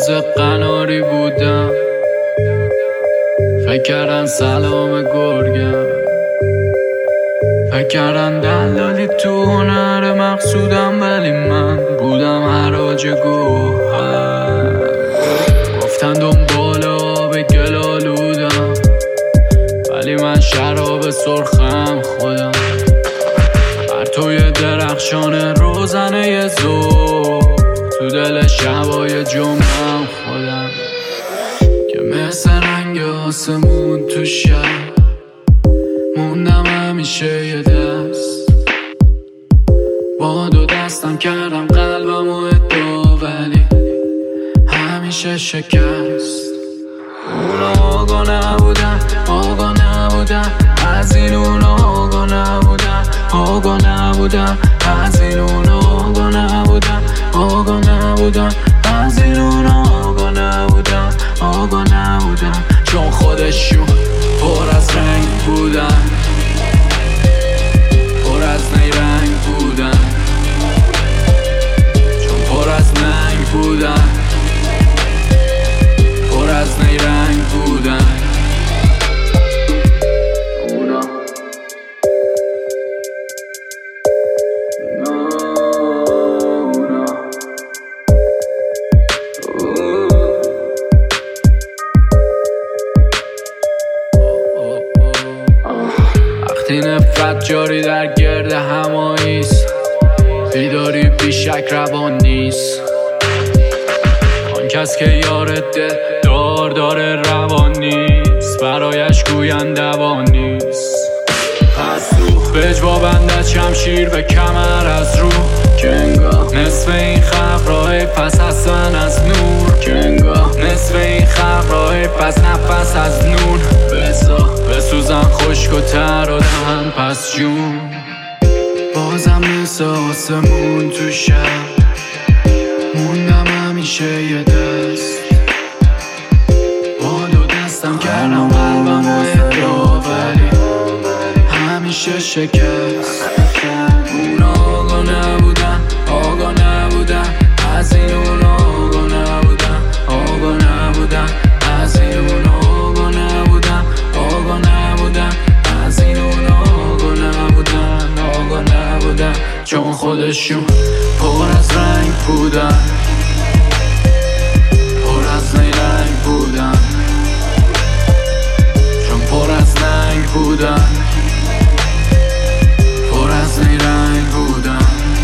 روز قناری بودم، فکر کردن سلام گرگم، فکر کردن دلالی تو هنر مقصودم، ولی من بودم حراج گوهر. گفتن دنبال آب گل آلودم، ولی من شراب سرخم خودم. پرتوی درخشان روزنه ظهر، تو دل شبای جمعم خودم، که مثل رنگ آسمون تو شب موندم همیشه یه دست. با دو دستم کردم قلبم و ادعا، ولی همیشه شکست. اونا آگاه نبودن، آگاه نبودن از این، اونا آگاه نبودن، آگاه نبودن از این، اونا آگاه نبودن، آگاه نبودن از این، اونا آگاه نبودن، آگاه نبودن. چون خودشون پر از رنگ بودن، پر از نیرنگ بودن، چون پر از ننگ بودن، پر از نیرنگ بودن. وقتی نفرت جاری در گرد هماییست، بیداری بیشک روان نیست. آن کس که یار دل داره روان نیست، برایش گویند دوان نیست. پس به اجوا بندد شمشیر به کمر از رو، که انگاه نصف این خلق راه پس هستن از نور، که انگاه نصف این خلق راه پس نفس از نور. بسوزن خشک و تر و دهن پس جون، بازم مثل آسمون تو شب موندم همیشه یه دست. با دو دستم کردم قلبم و ادعا، ولی همیشه شکست. اونا آگاه نبودن، آگاه نبودن از این، اونا آگاه نبودن، آگاه نبودن از این، اونا آگاه نبودن، آگاه نبودن از این، اونا آگاه نبودن، آگاه نبودن. چون خودشون پر از رنگ بودن، پر از نیرنگ بودن، چون پر از ننگ بودن، پر از نیرنگ بودن.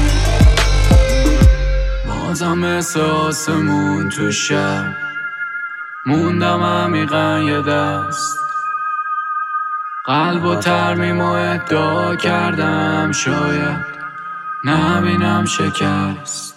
بازم مثل آسمون تو شب موندم عمیقا یه دست. قلب و ترمیم و ادعا کردم، شاید نبینم شکست.